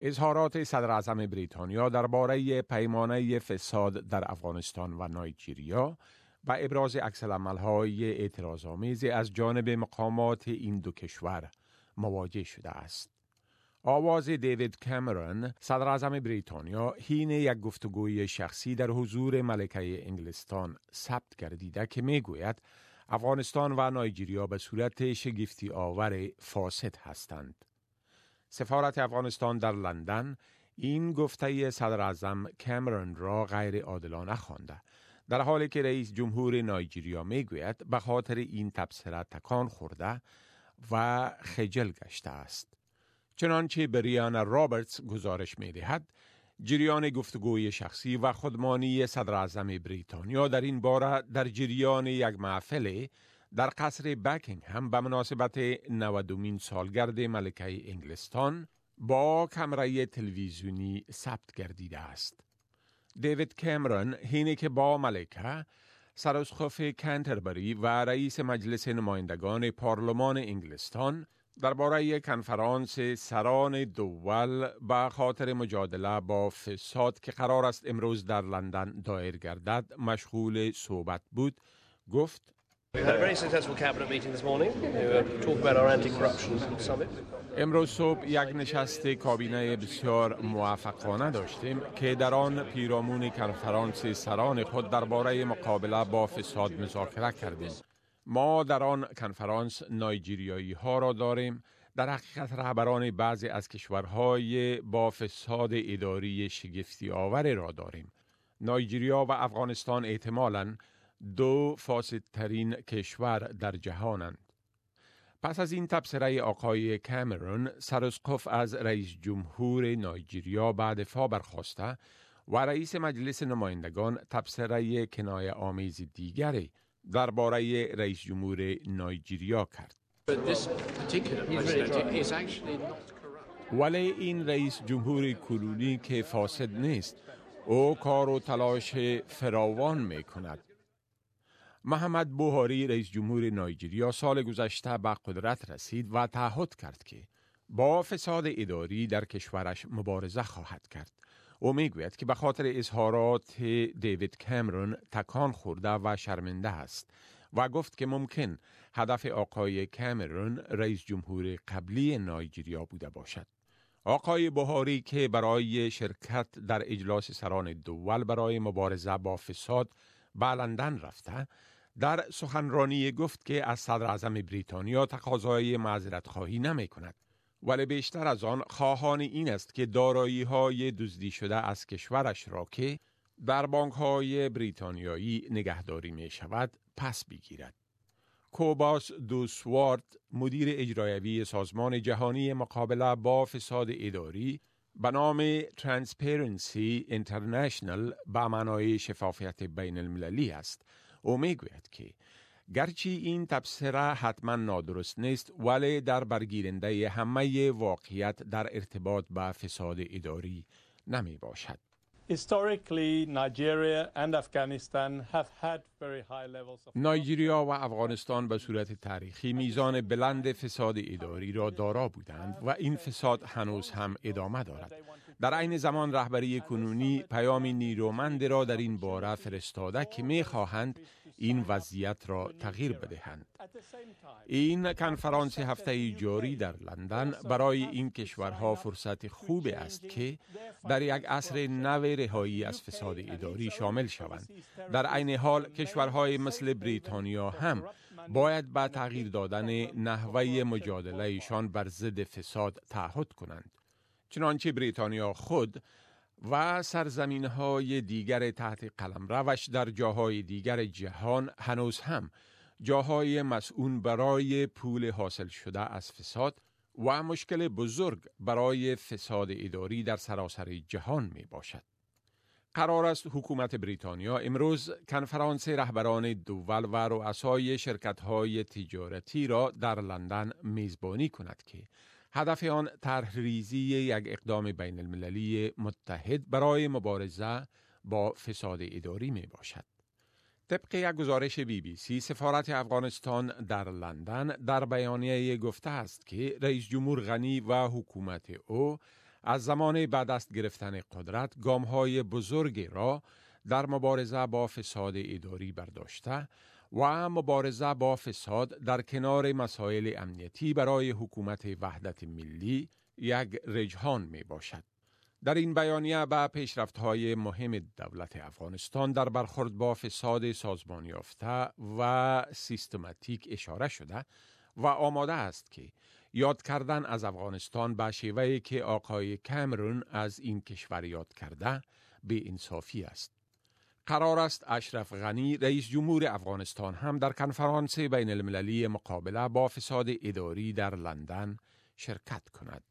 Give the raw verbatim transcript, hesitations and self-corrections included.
اظهارات صدر اعظم بریتانیا درباره پیمانه فساد در افغانستان و نایجیریا و ابراز عکس‌العمل‌های اعتراض‌آمیز از جانب مقامات این دو کشور مواجه شده است. آواز دیوید کامرون، صدر اعظم بریتانیا، حین یک گفتگوی شخصی در حضور ملکه انگلستان ثبت گردیده که میگوید افغانستان و نایجیریا به صورت شگفتی آور فاسد هستند. سفارت افغانستان در لندن این گفته صدر اعظم کامرون را غیر عادلانه خوانده، در حالی که رئیس جمهور نایجیریا میگوید به خاطر این تبصره تکان خورده و خجل گشته است. چنانچه بریانا رابرتس گزارش می‌دهد، جریان گفتگوی شخصی و خودمانی صدر اعظم بریتانیا در این باره در جریان یک محفل در قصر بکینگهم به مناسبت نودمین سالگرد ملکه انگلستان با کامره تلویزیونی ثبت گردیده است. دیوید کامرون حینی که با ملکه، سراسخوف کنتربری و رئیس مجلس نمایندگان پارلمان انگلستان درباره کنفرانس سران دول به خاطر مجادله با فساد که قرار است امروز در لندن دایر گردد مشغول صحبت بود، گفت: We had a very successful cabinet meeting this morning to talk about our anti-corruption summit. امروز صبح یک نشست کابینه بسیار موفقانه داشتیم که در آن پیرامون کنفرانس سران خود درباره مقابله با فساد مذاکره کردیم. ما در آن کنفرانس نایجیریایی ها را داریم، در حقیقت رهبران بعضی از کشورهای با فساد اداری شگفتی آور را داریم. نایجیریا و افغانستان احتمالاً دو فاسدترین کشور در جهانند. پس از این تبصره آقای کامرون، سراسخوف از رئیس جمهور نایجیریا به دفاع برخاسته و رئیس مجلس نمایندگان تبصره کنایه آمیز دیگری درباره رئیس جمهور نایجیریا کرد. ولی این رئیس جمهور کلونی که فاسد نیست، او کار و تلاش فراوان می کند. محمد بوهاری رئیس جمهور نایجیریا سال گذشته به قدرت رسید و تعهد کرد که با فساد اداری در کشورش مبارزه خواهد کرد. او میگوید که به خاطر اظهارات دیوید کامرون تکان خورده و شرمنده است و گفت که ممکن هدف آقای کامرون رئیس جمهور قبلی نایجیریا بوده باشد. آقای بوهاری که برای شرکت در اجلاس سران دول برای مبارزه با فساد به لندن رفته، در سخنرانی گفت که از صدر اعظم بریتانیا تقاضای معذرت خواهی نمی کند، ولی بیشتر از آن خواهان این است که دارایی های دزدی شده از کشورش را که در بانک های بریتانیایی نگهداری می شود پس بگیرد. کوباس دوسوارت، مدیر اجرایوی سازمان جهانی مقابله با فساد اداری به نام Transparency International به معنای شفافیت بین المللی است. او میگوید که گرچه این تبصره حتما نادرست نیست، ولی در برگیرنده همه واقعیت در ارتباط با فساد اداری نمی باشد. Historically, Nigeria and Afghanistan have had very high levels of نایجیریا و افغانستان به صورت تاریخی میزان بلند فساد اداری را دارا بودند و این فساد هنوز هم ادامه دارد. در عین زمان رهبری کنونی پیام نیرومند را در این باره فرستاده که می‌خواهند این وضعیت را تغییر بدهند. این کنفرانس هفته جاری در لندن برای این کشورها فرصت خوبی است که در یک عصر نو رهایی از فساد اداری شامل شوند. در عین حال کشورهای مثل بریتانیا هم باید به تغییر دادن نحوه مجادله‌شان بر ضد فساد تعهد کنند. چنانچه بریتانیا خود و سرزمین‌های دیگر تحت قلمروش در جاهای دیگر جهان هنوز هم جاهای مسئول برای پول حاصل شده از فساد و مشکل بزرگ برای فساد اداری در سراسر جهان می باشد. قرار است حکومت بریتانیا امروز کنفرانس رهبران دول و رؤسای شرکت‌های تجارتی را در لندن میزبانی کند که هدف آن طرح‌ریزی یک اقدام بین المللی متحد برای مبارزه با فساد اداری می باشد. طبق یک گزارش بی بی سی، سفارت افغانستان در لندن در بیانیه گفته است که رئیس جمهور غنی و حکومت او از زمان به دست گرفتن قدرت گام‌های بزرگی را در مبارزه با فساد اداری برداشته و مبارزه با فساد در کنار مسائل امنیتی برای حکومت وحدت ملی یک رجحان می باشد. در این بیانیه به پیشرفت‌های مهم دولت افغانستان در برخورد با فساد سازمان یافته و سیستماتیک اشاره شده و آماده است که یاد کردن از افغانستان به شیوهی که آقای کامرون از این کشور یاد کرده به انصافی است. قرار است اشرف غنی رئیس جمهور افغانستان هم در کنفرانس بین المللی مقابله با فساد اداری در لندن شرکت کند.